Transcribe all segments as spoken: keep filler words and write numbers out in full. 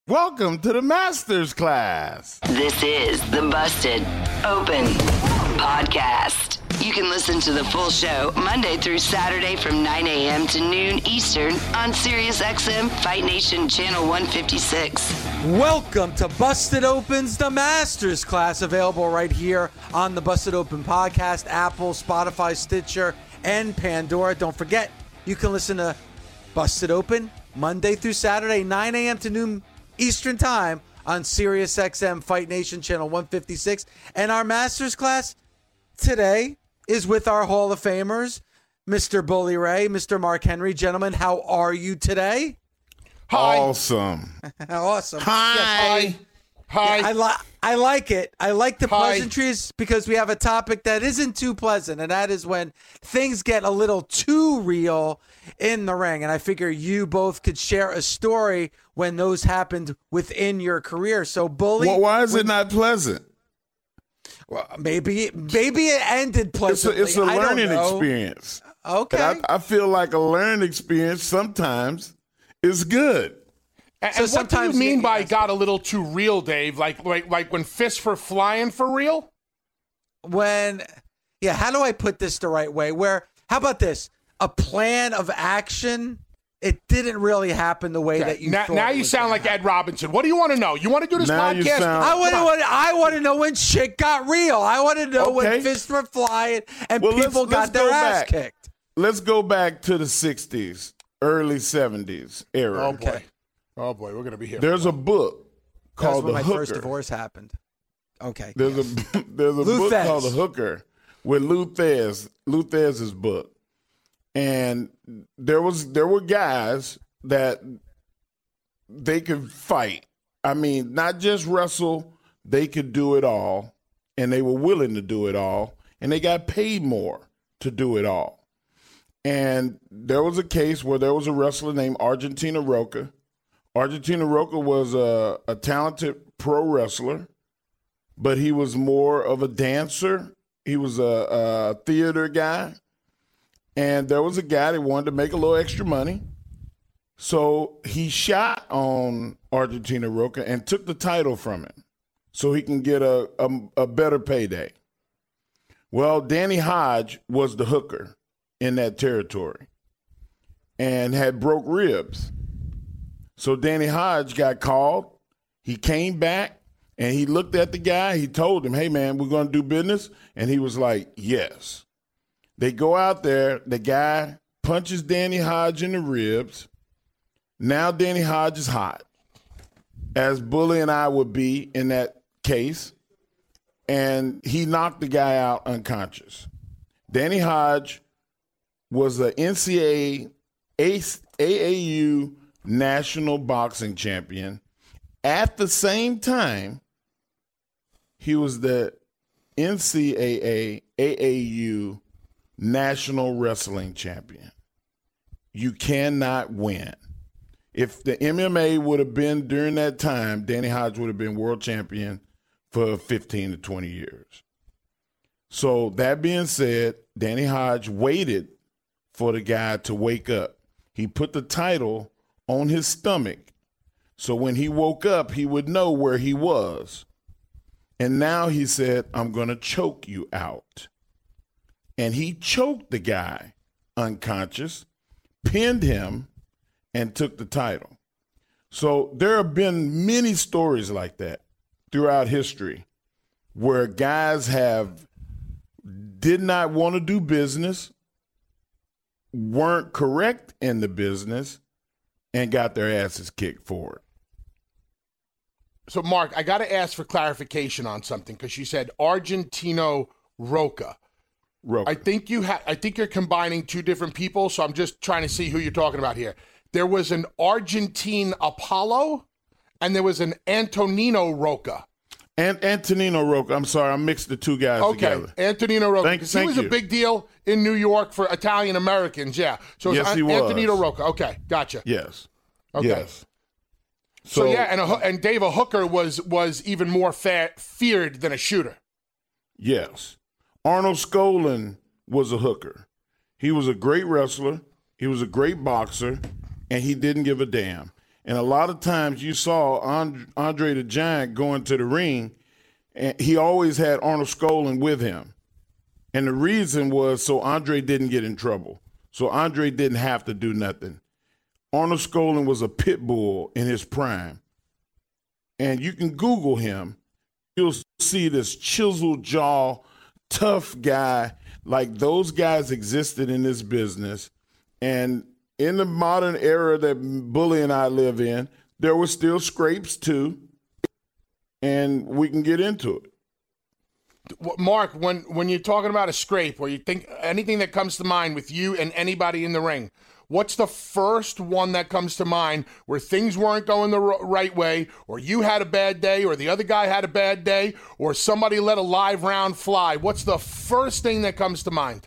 Welcome to the Masters Class. This is the Busted Open Podcast. You can listen to the full show Monday through Saturday from nine a.m. to noon Eastern on SiriusXM Fight Nation Channel one fifty-six. Welcome to Busted Open's The Masters Class, available right here on the Busted Open Podcast, Apple, Spotify, Stitcher, and Pandora. Don't forget, you can listen to Busted Open Monday through Saturday, nine a.m. to noon Eastern Time on SiriusXM Fight Nation Channel one fifty-six. And our Masters Class today is with our Hall of Famers, Mister Bully Ray, Mister Mark Henry. Gentlemen, how are you today? Hi. Awesome. Awesome. Hi. Yes, Hi. I, li- I like it. I like the Hi. pleasantries because we have a topic that isn't too pleasant, and that is when things get a little too real in the ring. And I figure you both could share a story when those happened within your career. So, Bully. Well, why is when, it not pleasant? Well, maybe, maybe it ended It's a, pleasantly. it's a I don't learning know. experience. Okay. And I, I feel like a learning experience sometimes is good. And, So and what do you sometimes mean you- by got a little too real, Dave? Like, like, like when fists were flying for real? when yeah how do I put this the right way, where how about this, a plan of action, it didn't really happen the way Okay. that you now thought now it you was sound gonna like happen. Ed Robinson. What do you want to know? You want to do this Now you podcast? sound- I want Come to on. I want to know when shit got real. I want to know Okay. when fists were flying and Well, let's- people let's got their go ass back. kicked. Let's go back to the sixties, early seventies era. Oh boy. Oh boy, we're gonna be here. There's a book That's called when The my Hooker. first divorce happened. Okay. There's a there's a Lou book Thez. called The Hooker with Lou Thez, Lou Thez's book, and there was there were guys that they could fight. I mean, not just wrestle; they could do it all, and they were willing to do it all, and they got paid more to do it all. And there was a case where there was a wrestler named Argentina Roca. Argentina Roca was a, a talented pro wrestler, but he was more of a dancer. He was a, a theater guy. And there was a guy that wanted to make a little extra money. So he shot on Argentina Roca and took the title from him so he can get a, a, a better payday. Well, Danny Hodge was the hooker in that territory and had broke ribs. So Danny Hodge got called. He came back and he looked at the guy. He told him, hey, man, we're going to do business. And he was like, yes. They go out there. The guy punches Danny Hodge in the ribs. Now Danny Hodge is hot, as Bully and I would be in that case. And he knocked the guy out unconscious. Danny Hodge was the N C A A U national boxing champion. At the same time, he was the N C A A A A U national wrestling champion. You cannot win. If the M M A would have been during that time, Danny Hodge would have been world champion for fifteen to twenty years. So that being said, Danny Hodge waited for the guy to wake up. He put the title on his stomach, so when he woke up, he would know where he was. And now he said, I'm going to choke you out. And he choked the guy unconscious, pinned him, and took the title. So there have been many stories like that throughout history where guys have did not want to do business, weren't correct in the business, and got their asses kicked for it. So, Mark, I got to ask for clarification on something because you said Argentino Roca. Roca. I think you ha- I think you're combining two different people, so I'm just trying to see who you're talking about here. There was an Argentine Apollo, and there was an Antonino Roca. And Antonino Roca. I'm sorry, I mixed the two guys Okay, together. Antonino Roca. Thank- 'cause thank he was you. a big deal in New York for Italian Americans. Yeah. So it was Yes, An- he was. Antonino Roca. Okay, gotcha. Yes. Okay. Yes. So, yeah, and a, hoo- and Dave a hooker was was even more fa- feared than a shooter. Yes. Arnold Skolin was a hooker. He was a great wrestler. He was a great boxer, and he didn't give a damn. And a lot of times you saw Andre the Giant going to the ring, and he always had Arnold Skaaland with him. And the reason was so Andre didn't get in trouble. So Andre didn't have to do nothing. Arnold Skaaland was a pit bull in his prime. And you can Google him. You'll see this chiseled jaw, tough guy. Like those guys existed in this business. And in the modern era that Bully and I live in, there were still scrapes too. And we can get into it. Mark, when, when you're talking about a scrape, or you think anything that comes to mind with you and anybody in the ring, what's the first one that comes to mind where things weren't going the r- right way, or you had a bad day, or the other guy had a bad day, or somebody let a live round fly? What's the first thing that comes to mind?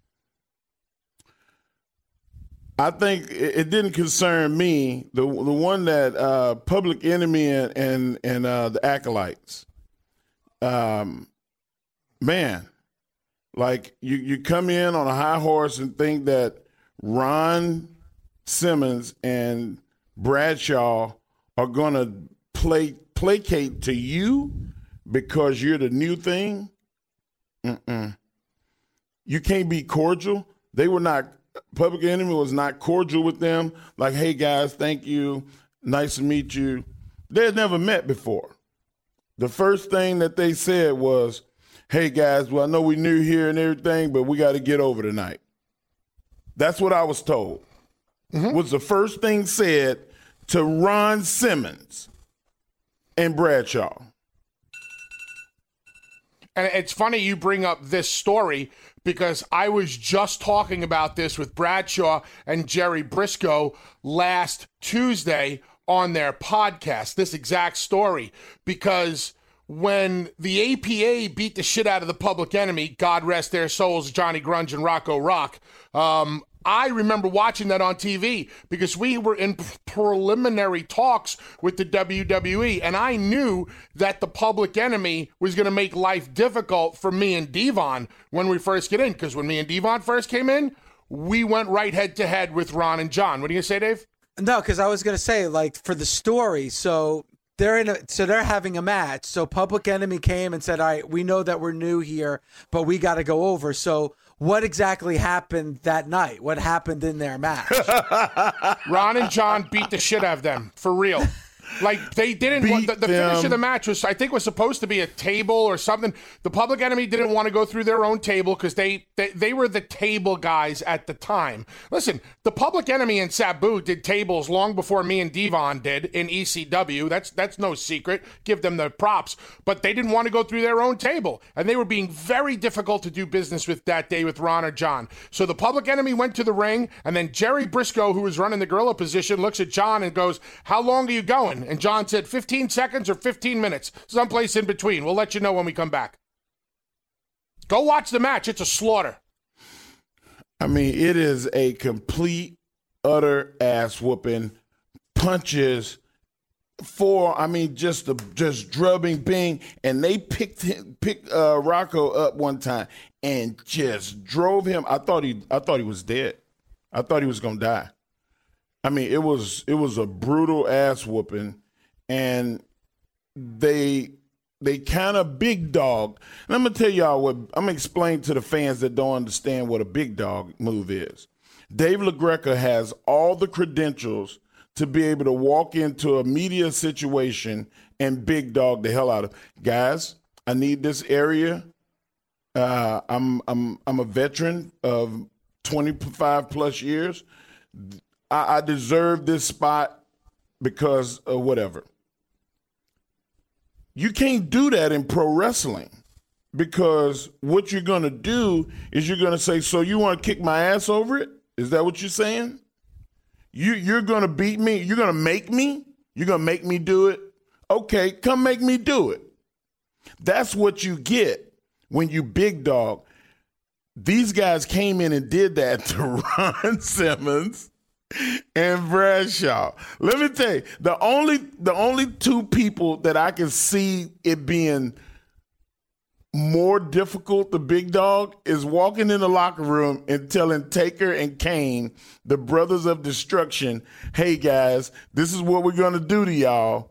I think it didn't concern me. The the one that uh, Public Enemy and and, and uh, the Acolytes. Um, man, like you, you come in on a high horse and think that Ron Simmons and Bradshaw are going to play placate to you because you're the new thing. Mm-mm. You can't be cordial. They were not. Public Enemy was not cordial with them. Like, hey guys, thank you, nice to meet you. They had never met before. The first thing that they said was, hey guys, well I know we new here and everything, but we got to get over tonight. That's what I was told. Mm-hmm. Was the first thing said to Ron Simmons and Bradshaw. And it's funny you bring up this story because I was just talking about this with Bradshaw and Jerry Briscoe last Tuesday on their podcast, this exact story, because when the A P A beat the shit out of the Public Enemy, God rest their souls, Johnny Grunge and Rocco Rock, um, I remember watching that on T V because we were in preliminary talks with the W W E, and I knew that the Public Enemy was going to make life difficult for me and Devon when we first get in, because when me and Devon first came in, we went right head-to-head with Ron and John. What are you going to say, Dave? No, because I was going to say, like, for the story, so they're in a, so they're having a match. So Public Enemy came and said, all right, we know that we're new here, but we got to go over. So what exactly happened that night? What happened in their match? Ron and John beat the shit out of them, for real. Like, they didn't want, the, the finish of the match was, I think, was supposed to be a table or something. The Public Enemy didn't want to go through their own table because they, they they were the table guys at the time. Listen, the Public Enemy and Sabu did tables long before me and Devon did in E C W. That's that's no secret. Give them the props. But they didn't want to go through their own table. And they were being very difficult to do business with that day with Ron or John. So the Public Enemy went to the ring, and then Jerry Briscoe, who was running the gorilla position, looks at John and goes, how long are you going? And John said fifteen seconds or fifteen minutes, someplace in between. We'll let you know when we come back. Go watch the match. It's a slaughter. I mean, it is a complete, utter ass whooping. Punches for, I mean, just the just drubbing, bing, and they picked him, picked uh, Rocco up one time and just drove him. I thought he, I thought he was dead. I thought he was gonna die. I mean, it was it was a brutal ass whooping, and they they kind of big dog. And I'm gonna tell y'all what I'm gonna explain to the fans that don't understand what a big dog move is. Dave LaGreca has all the credentials to be able to walk into a media situation and big dog the hell out of guys. I need this area. Uh, I'm I'm I'm a veteran of twenty-five plus years. I deserve this spot because of whatever. You can't do that in pro wrestling because what you're going to do is you're going to say, so you want to kick my ass over it? Is that what you're saying? You, you're going to beat me? You're going to make me? You're going to make me do it? Okay, come make me do it. That's what you get when you big dog. These guys came in and did that to Ron Simmons and Bradshaw. Let me tell you, the only the only two people that I can see it being more difficult, the big dog, is walking in the locker room and telling Taker and Kane, the brothers of destruction, hey, guys, this is what we're going to do to y'all.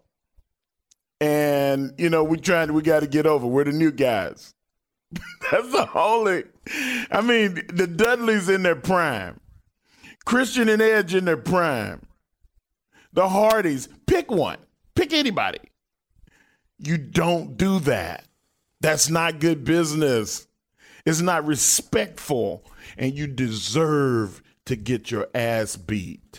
And, you know, we're trying to, we got to get over. We're the new guys. That's the only, I mean, the Dudleys in their prime. Christian and Edge in their prime. The Hardys, pick one. Pick anybody. You don't do that. That's not good business. It's not respectful, and you deserve to get your ass beat.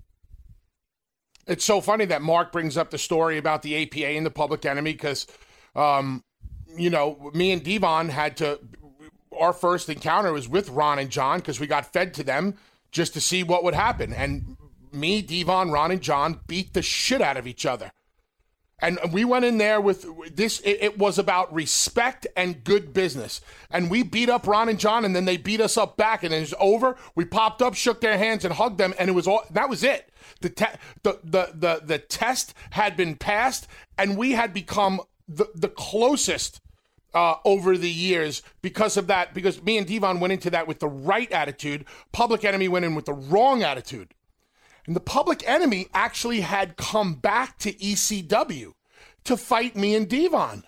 It's so funny that Mark brings up the story about the A P A and the Public Enemy because, um, you know, me and Devon had to, our first encounter was with Ron and John because we got fed to them just to see what would happen. And me, Devon, Ron, and John beat the shit out of each other. And we went in there with this, it, it was about respect and good business. And we beat up Ron and John, and then they beat us up back, and it was over. We popped up, shook their hands, and hugged them, and it was all, that was it. The, te- the, the, the, the test had been passed, and we had become the, the closest uh, over the years because of that, because me and Devon went into that with the right attitude. Public Enemy went in with the wrong attitude. And the Public Enemy actually had come back to E C W to fight me and Devon.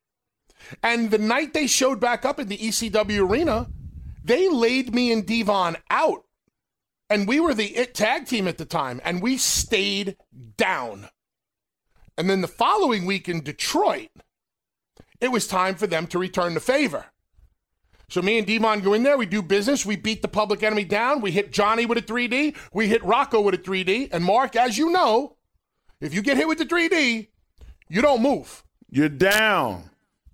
And the night they showed back up in the E C W arena, they laid me and Devon out. And we were the it tag team at the time, and we stayed down. And then the following week in Detroit, it was time for them to return the favor. So me and Devon go in there, we do business, we beat the Public Enemy down, we hit Johnny with a three D, we hit Rocco with a three D, and Mark, as you know, if you get hit with the three D, you don't move. You're down.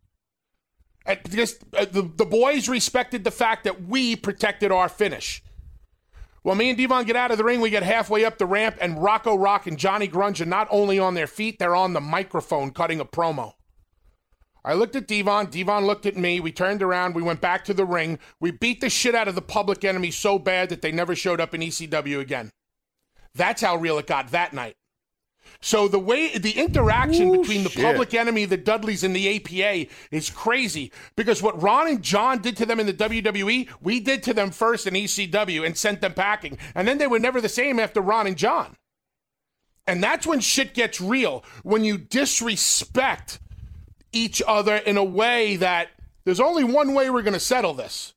And because uh, the, the boys respected the fact that we protected our finish. Well, me and Devon get out of the ring, we get halfway up the ramp, and Rocco Rock and Johnny Grunge are not only on their feet, they're on the microphone cutting a promo. I looked at Devon, Devon looked at me, we turned around, we went back to the ring, we beat the shit out of the Public Enemy so bad that they never showed up in E C W again. That's how real it got that night. So the way, the interaction Ooh, between the shit. Public Enemy, the Dudleys, and the A P A is crazy because what Ron and John did to them in the W W E, we did to them first in E C W and sent them packing. And then they were never the same after Ron and John. And that's when shit gets real, when you disrespect each other in a way that there's only one way we're going to settle this.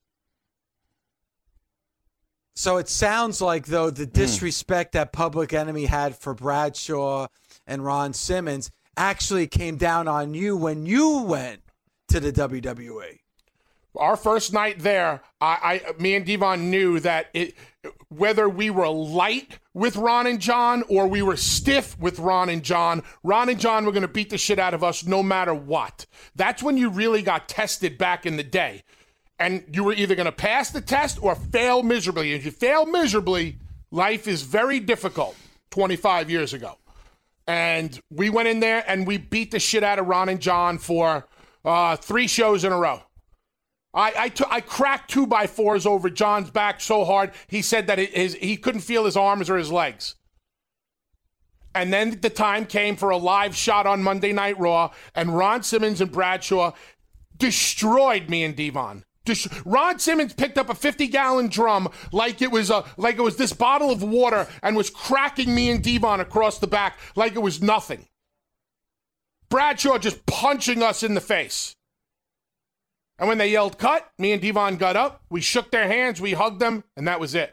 So it sounds like, though, the disrespect mm. that Public Enemy had for Bradshaw and Ron Simmons actually came down on you when you went to the W W E. Our first night there, I, I me and Devon knew that it, whether we were light with Ron and John or we were stiff with Ron and John, Ron and John were going to beat the shit out of us no matter what. That's when you really got tested back in the day. And you were either going to pass the test or fail miserably. If you fail miserably, life is very difficult twenty-five years ago. And we went in there and we beat the shit out of Ron and John for uh, three shows in a row. I I, t- I cracked two by fours over John's back so hard, he said that it, his, he couldn't feel his arms or his legs. And then the time came for a live shot on Monday Night Raw, and Ron Simmons and Bradshaw destroyed me and Devon. Des- Ron Simmons picked up a fifty-gallon drum like it was a like it was this bottle of water and was cracking me and Devon across the back like it was nothing. Bradshaw just punching us in the face. And when they yelled cut, me and Devon got up, we shook their hands, we hugged them, and that was it.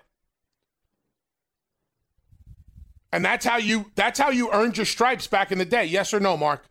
And that's how you that's how you earned your stripes back in the day. Yes or no, Mark?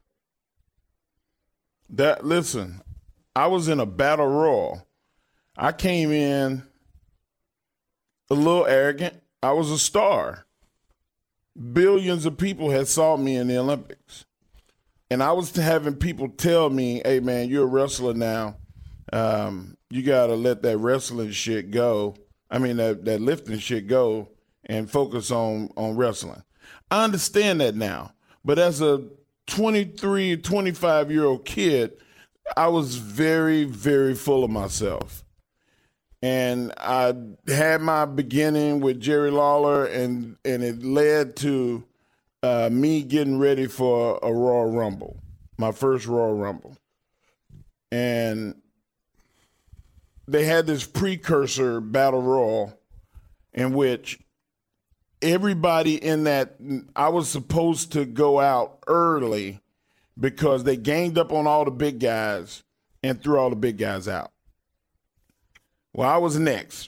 That listen, I was in a battle royal. I came in a little arrogant. I was a star. Billions of people had saw me in the Olympics. And I was having people tell me, hey, man, you're a wrestler now. Um, you got to let that wrestling shit go. I mean, that, that lifting shit go and focus on, on wrestling. I understand that now. But as a twenty-three, twenty-five-year-old kid, I was very, very full of myself. And I had my beginning with Jerry Lawler, and, and it led to uh, me getting ready for a Royal Rumble, my first Royal Rumble. And they had this precursor battle royal in which everybody in that, I was supposed to go out early because they ganged up on all the big guys and threw all the big guys out. Well, I was next,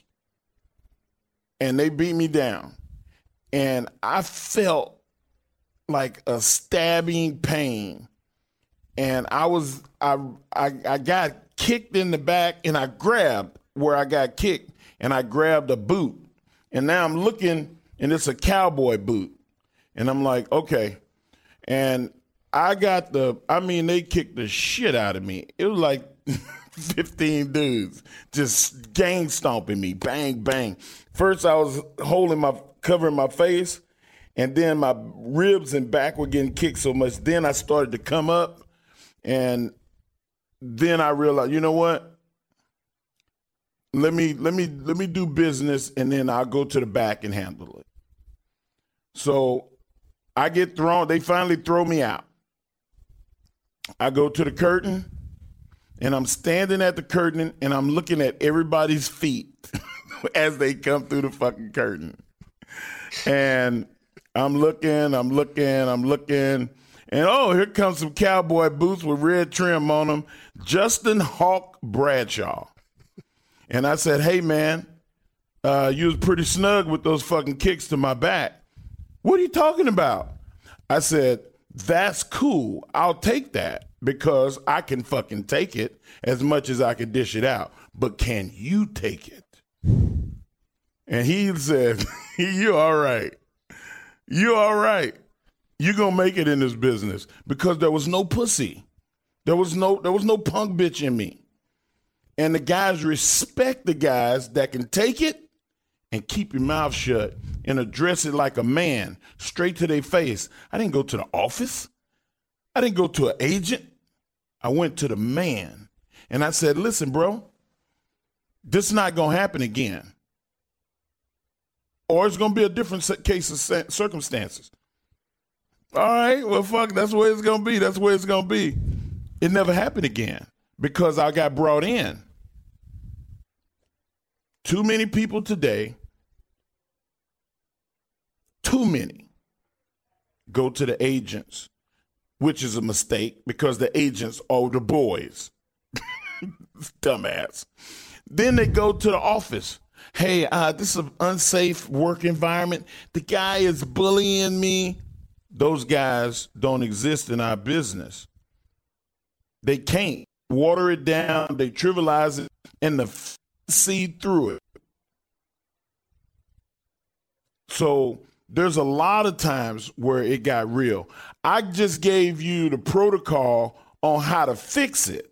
and they beat me down, and I felt like a stabbing pain, and I was I I, I got kicked in the back, and I grabbed where I got kicked, and I grabbed a boot, and now I'm looking, and it's a cowboy boot, and I'm like, okay, and I got the, I mean, they kicked the shit out of me. It was like fifteen dudes just gang stomping me, bang, bang. First, I was holding my, covering my face, and then my ribs and back were getting kicked so much. Then I started to come up, and then I realized, you know what? Let me let me let me do business, and then I'll go to the back and handle it. So I get thrown. They finally throw me out. I go to the curtain, and I'm standing at the curtain, and I'm looking at everybody's feet as they come through the fucking curtain. And I'm looking, I'm looking, I'm looking, and oh, here comes some cowboy boots with red trim on them. Justin Hawk Bradshaw. And I said, hey, man, uh, you was pretty snug with those fucking kicks to my back. What are you talking about? I said, that's cool. I'll take that because I can fucking take it as much as I can dish it out. But can you take it? And he said, you're all right. You're all right. You're going to make it in this business because there was no pussy. There was no, there was no punk bitch in me. And the guys respect the guys that can take it and keep your mouth shut and address it like a man, straight to their face. I didn't go to the office. I didn't go to an agent. I went to the man. And I said, listen, bro, this is not going to happen again. Or it's going to be a different case of circumstances. All right, well, fuck, that's where it's going to be. That's where it's going to be. It never happened again because I got brought in. Too many people today, too many, go to the agents, which is a mistake because the agents are the boys. Dumbass. Then they go to the office. Hey, uh, this is an unsafe work environment. The guy is bullying me. Those guys don't exist in our business. They can't. Water it down. They trivialize it and the f- see through it. So there's a lot of times where it got real. I just gave you the protocol on how to fix it.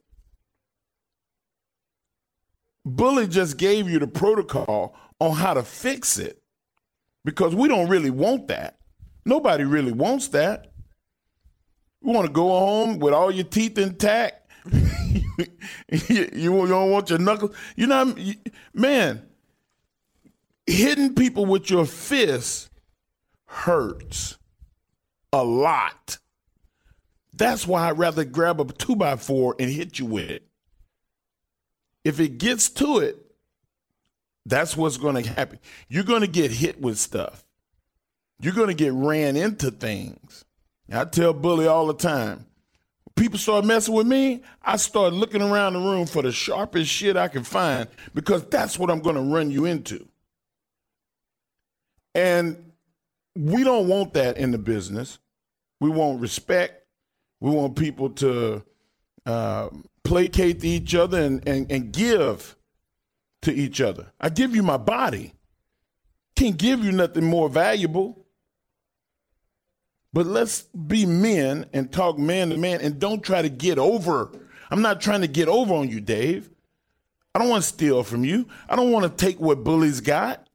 Bully just gave you the protocol on how to fix it because we don't really want that. Nobody really wants that. We want to go home with all your teeth intact. you, you don't want your knuckles. You know, man, hitting people with your fists hurts a lot. That's why I'd rather grab a two by four and hit you with it. If it gets to it, that's what's going to happen. You're going to get hit with stuff. You're going to get ran into things. I tell Bully all the time, people start messing with me, I start looking around the room for the sharpest shit I can find because that's what I'm going to run you into. And we don't want that in the business. We want respect. We want people to uh, placate to each other and, and, and give to each other. I give you my body. Can't give you nothing more valuable. But let's be men and talk man to man and don't try to get over. I'm not trying to get over on you, Dave. I don't want to steal from you. I don't want to take what Bully's got.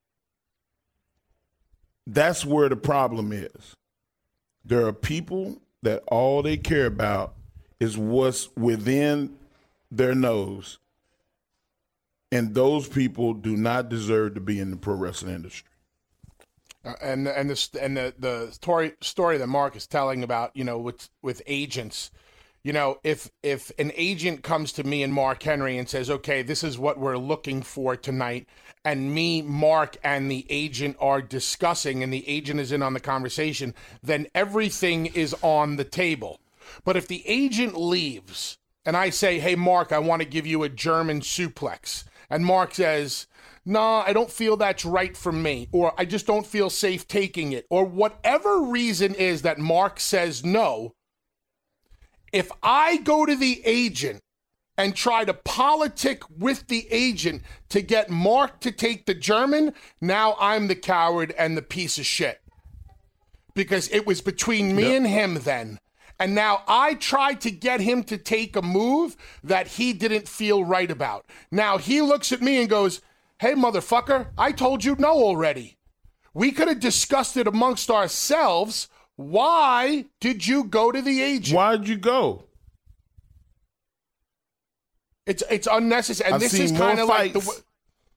That's where the problem is. There are people that all they care about is what's within their nose. And those people do not deserve to be in the pro wrestling industry. Uh, and and the and the the story story that Mark is telling about, you know, with with agents, you know, if if an agent comes to me and Mark Henry and says, okay, this is what we're looking for tonight, and me, Mark, and the agent are discussing, and the agent is in on the conversation, then everything is on the table. But if the agent leaves and I say, hey, Mark, I want to give you a German suplex, and Mark says, nah, I don't feel that's right for me, or I just don't feel safe taking it, or whatever reason is that Mark says no, if I go to the agent and try to politic with the agent to get Mark to take the German, now I'm the coward and the piece of shit. Because it was between me yep. and him then. And now I tried to get him to take a move that he didn't feel right about. Now he looks at me and goes, hey, motherfucker, I told you no already. We could have discussed it amongst ourselves. Why did you go to the agent? Why did you go? It's it's unnecessary. And I've this seen is more kind of like the. fights.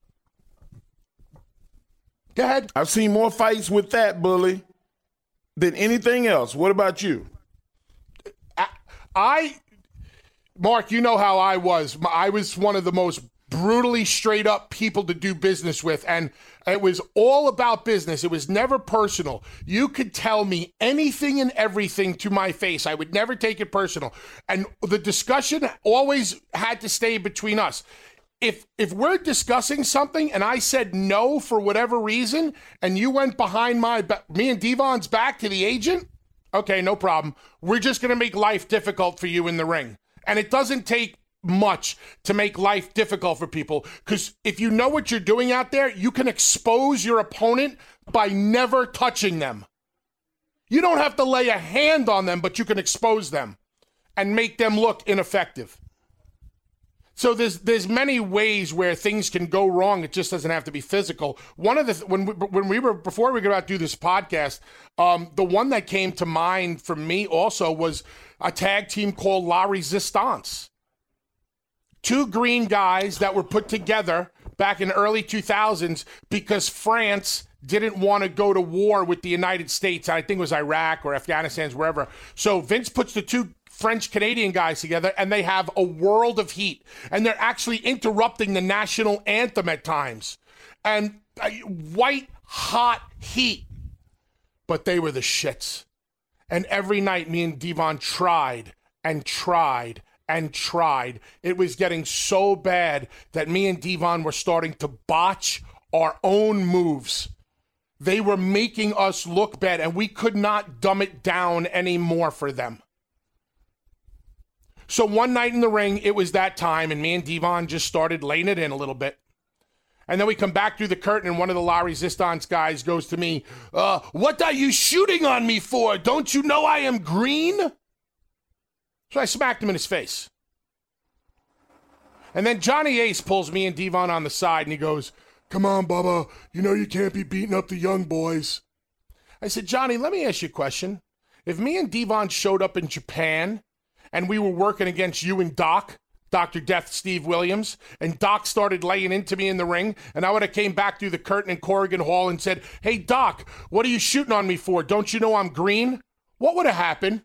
Go ahead. I've seen more fights with that bully than anything else. What about you? I, I Mark, you know how I was. I was one of the most brutally straight up people to do business with, and it was all about business. It was never personal. You could tell me anything and everything to my face. I would never take it personal. And the discussion always had to stay between us. If if we're discussing something and I said no for whatever reason, and you went behind my ba- me and Devon's back to the agent, okay, no problem. We're just going to make life difficult for you in the ring. And it doesn't take much to make life difficult for people, because if you know what you're doing out there, you can expose your opponent by never touching them. You don't have to lay a hand on them, but you can expose them and make them look ineffective. So there's there's many ways where things can go wrong. It just doesn't have to be physical. One of the when we, when we were before we got about to do this podcast, um, the one that came to mind for me also was a tag team called La Resistance. Two green guys that were put together back in the early two thousands because France didn't want to go to war with the United States. I think it was Iraq or Afghanistan, wherever. So Vince puts the two French-Canadian guys together, and they have a world of heat. And they're actually interrupting the national anthem at times. And uh, white, hot heat. But they were the shits. And every night, me and Devon tried and tried and tried. It was getting so bad that me and Devon were starting to botch our own moves. They were making us look bad, and we could not dumb it down anymore for them. So one night in the ring, it was that time, and me and Devon just started laying it in a little bit. And then we come back through the curtain, and one of the La Resistance guys goes to me, uh, what are you shooting on me for? Don't you know I am green? So I smacked him in his face. And then Johnny Ace pulls me and Devon on the side, and he goes, come on, Bubba, you know you can't be beating up the young boys. I said, Johnny, let me ask you a question. If me and Devon showed up in Japan, and we were working against you and Doc, Doctor Death Steve Williams, and Doc started laying into me in the ring, and I would have came back through the curtain in Corrigan Hall and said, hey, Doc, what are you shooting on me for? Don't you know I'm green? What would have happened?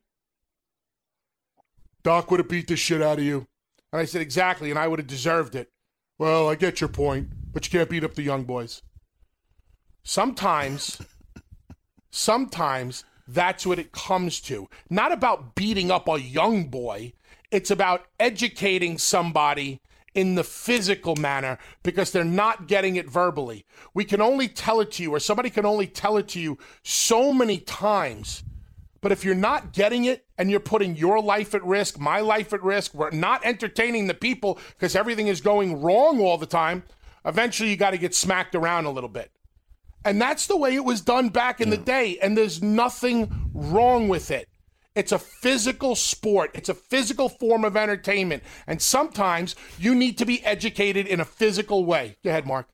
Doc would have beat the shit out of you. And I said, exactly, and I would have deserved it. Well, I get your point, but you can't beat up the young boys. Sometimes, sometimes that's what it comes to. Not about beating up a young boy. It's about educating somebody in the physical manner because they're not getting it verbally. We can only tell it to you, or somebody can only tell it to you so many times. But if you're not getting it and you're putting your life at risk, my life at risk, we're not entertaining the people because everything is going wrong all the time, eventually you got to get smacked around a little bit. And that's the way it was done back in the day, and there's nothing wrong with it. It's a physical sport. It's a physical form of entertainment, and sometimes you need to be educated in a physical way. Go ahead, Mark.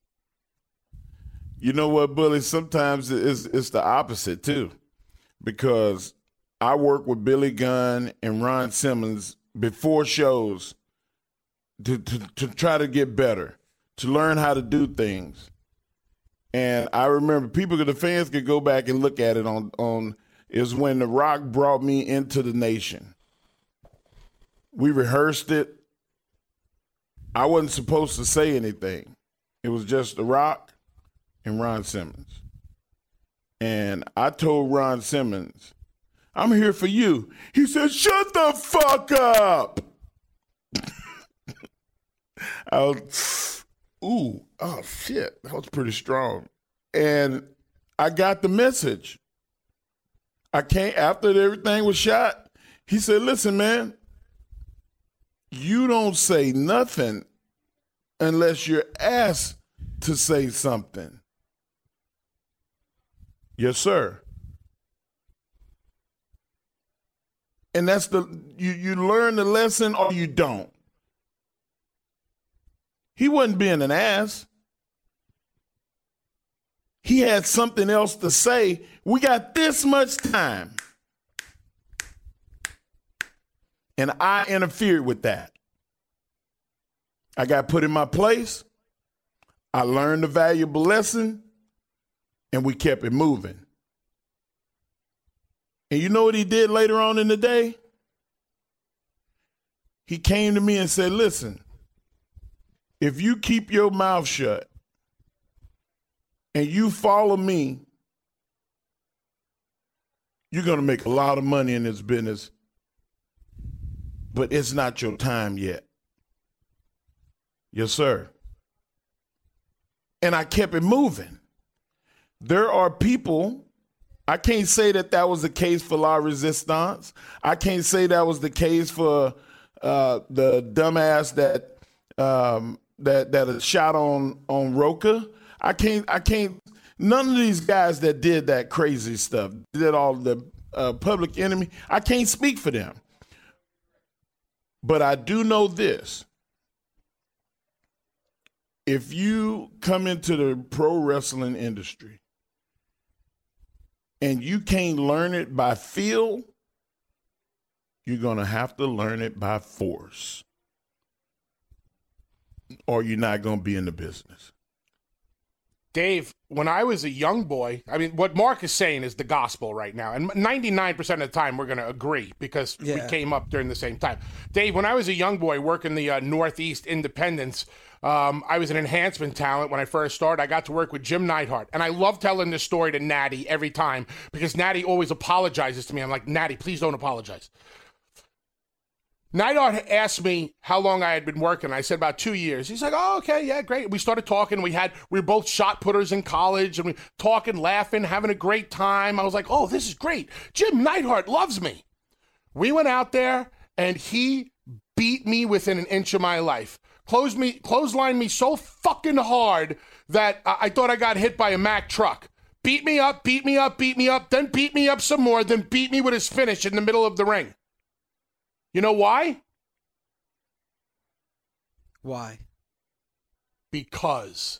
You know what, Bully? Sometimes it's, it's the opposite, too, because I work with Billy Gunn and Ron Simmons before shows to, to, to try to get better, to learn how to do things. And I remember people, the fans could go back and look at it on, on is when The Rock brought me into the nation. We rehearsed it. I wasn't supposed to say anything. It was just The Rock and Ron Simmons. And I told Ron Simmons, I'm here for you. He said, shut the fuck up. I was, ooh, oh shit, that was pretty strong. And I got the message. I came, after everything was shot, he said, listen, man, you don't say nothing unless you're asked to say something. Yes, sir. And that's the, you, you learn the lesson or you don't. He wasn't being an ass. He had something else to say. We got this much time. And I interfered with that. I got put in my place. I learned a valuable lesson, and we kept it moving. And you know what he did later on in the day? He came to me and said, listen, if you keep your mouth shut and you follow me, you're going to make a lot of money in this business, but it's not your time yet. Yes, sir. And I kept it moving. There are people, I can't say that that was the case for La Resistance. I can't say that was the case for uh, the dumbass that um, that that shot on on Roka. I can't. I can't. None of these guys that did that crazy stuff, did all the uh, Public Enemy. I can't speak for them, but I do know this. If you come into the pro wrestling industry and you can't learn it by feel, you're going to have to learn it by force, or you're not going to be in the business. Dave, when I was a young boy, I mean, what Mark is saying is the gospel right now. And ninety-nine percent of the time, we're going to agree because yeah. we came up during the same time. Dave, when I was a young boy working the uh, Northeast Independents, um, I was an enhancement talent when I first started. I got to work with Jim Neidhart. And I love telling this story to Natty every time because Natty always apologizes to me. I'm like, Natty, please don't apologize. Neidhart asked me how long I had been working. I said about two years. He's like, oh, okay, yeah, great. We started talking. We had we were both shot putters in college, and we talking, laughing, having a great time. I was like, oh, this is great. Jim Neidhart loves me. We went out there, and he beat me within an inch of my life. Closed me, clotheslined me so fucking hard that I, I thought I got hit by a Mack truck. Beat me up, beat me up, beat me up, then beat me up some more, then beat me with his finish in the middle of the ring. You know why? Why? Because.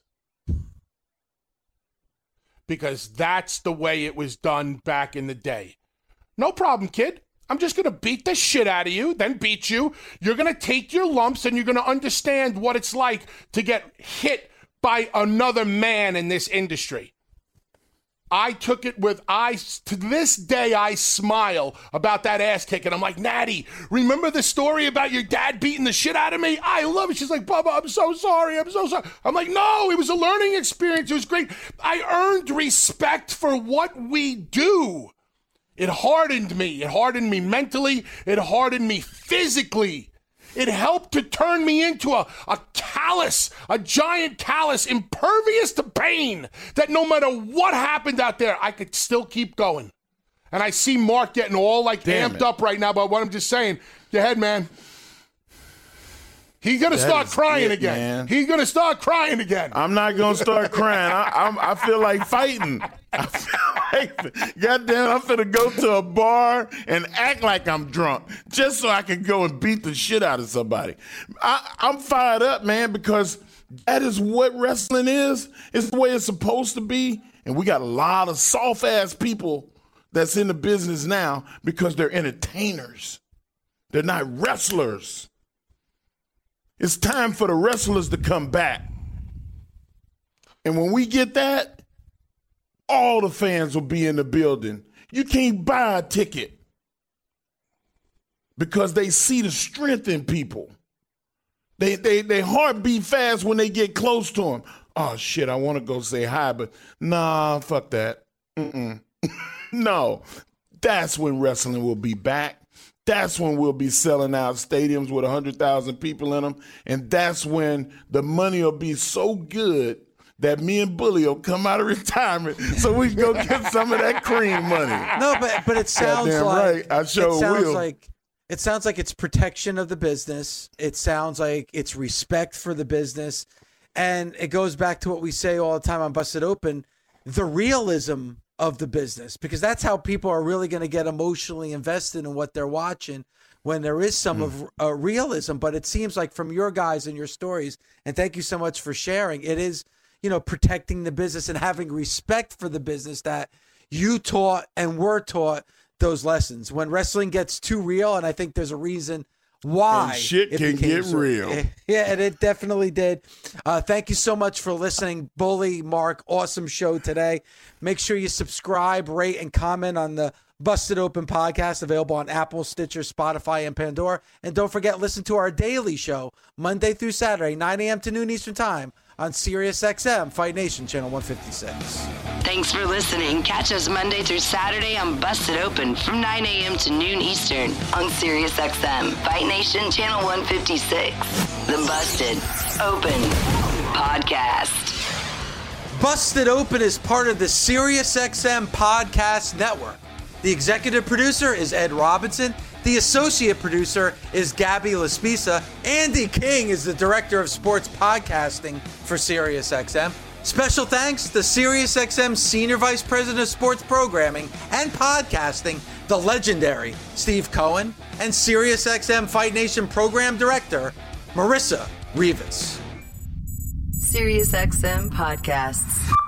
Because that's the way it was done back in the day. No problem, kid. I'm just going to beat the shit out of you, then beat you. You're going to take your lumps and you're going to understand what it's like to get hit by another man in this industry. I took it with, I, to this day, I smile about that ass kick. And I'm like, Natty, remember the story about your dad beating the shit out of me? I love it. She's like, Bubba, I'm so sorry. I'm so sorry. I'm like, no, it was a learning experience. It was great. I earned respect for what we do. It hardened me. It hardened me mentally. It hardened me physically. It helped to turn me into a, a callus, a giant callus, impervious to pain, that no matter what happened out there, I could still keep going. And I see Mark getting all like Damn amped it. up right now by what I'm just saying. Go ahead, man. He's going to start crying it, again. Man. He's going to start crying again. I'm not going to start crying. I, I'm, I feel like fighting. I feel like, goddamn, I'm finna go to a bar and act like I'm drunk just so I can go and beat the shit out of somebody. I, I'm fired up, man, because that is what wrestling is. It's the way it's supposed to be. And we got a lot of soft-ass people that's in the business now because they're entertainers. They're not wrestlers. It's time for the wrestlers to come back. And when we get that, all the fans will be in the building. You can't buy a ticket. because they see the strength in people. They they they heart beat fast when they get close to them. Oh, shit, I want to go say hi, but nah, fuck that. Mm-mm. No, that's when wrestling will be back. That's when we'll be selling out stadiums with one hundred thousand people in them. And that's when the money will be so good that me and Bully will come out of retirement so we can go get some of that cream money. No, but but it sounds Goddamn like right. I sure it sounds will. like it sounds like it's protection of the business. It sounds like it's respect for the business. And it goes back to what we say all the time on Busted Open, the realism of the business, because that's how people are really going to get emotionally invested in what they're watching when there is some mm. of uh, realism. But it seems like from your guys and your stories, and thank you so much for sharing, it is, you know, protecting the business and having respect for the business that you taught and were taught those lessons. When wrestling gets too real, and I think there's a reason why and shit it can get so, real. Yeah, and it definitely did. Uh, thank you so much for listening. Bully, Mark, awesome show today. Make sure you subscribe, rate, and comment on the Busted Open podcast, available on Apple, Stitcher, Spotify, and Pandora. And don't forget, listen to our daily show, Monday through Saturday, nine a.m. to noon Eastern Time, on Sirius X M, Fight Nation, Channel one fifty-six. Thanks for listening. Catch us Monday through Saturday on Busted Open from nine a.m. to noon Eastern on Sirius X M, Fight Nation, Channel one fifty-six. The Busted Open Podcast. Busted Open is part of the Sirius X M Podcast Network. The executive producer is Ed Robinson. The associate producer is Gabby Laspisa. Andy King is the director of sports podcasting for Sirius X M. Special thanks to Sirius X M Senior Vice President of Sports Programming and Podcasting, the legendary Steve Cohen, and Sirius X M Fight Nation Program Director, Marissa Rivas. Sirius X M Podcasts.